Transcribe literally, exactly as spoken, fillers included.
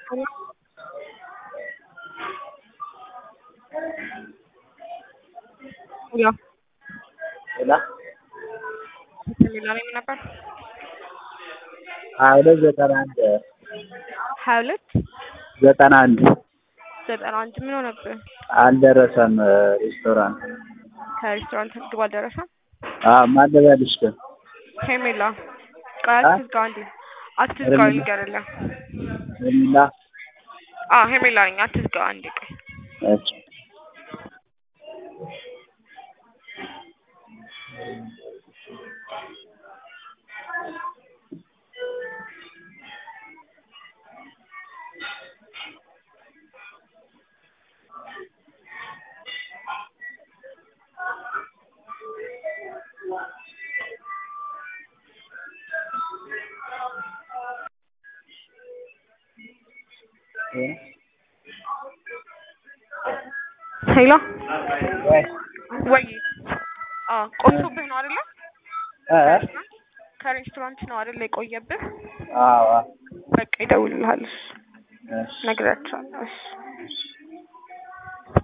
Hola. Hola. Milani ምን ነበር? ሀያ ሁለት ዘጠና አንድ ሀያ ሁለት ዘጠና አንድ ዘጠና አንድ ምን ሆነብህ? አልደረሰም ሬስቶራንት። ከሬስቶራንት ምግብ አልደረሰም? አዎ ማን ልበልሽ ግን? ሄሜላ ቆይ አትዝጋ አንዴ አትዝጋ ንገርልህ። ሄሜላ አዎ ሄሜላ ነኝ አትዝጋ አንዴ ቆይ። እሺ ሄሎ ወይ ወይ አዎ ቆይቶብህ ነው አይደለ? እ ከሬስቶራንት ነው አይደለ የቆየብህ? አዎ በቃ ይደውልልሃል። እሺ እሺ ነግራቸዋለሁ። እሺ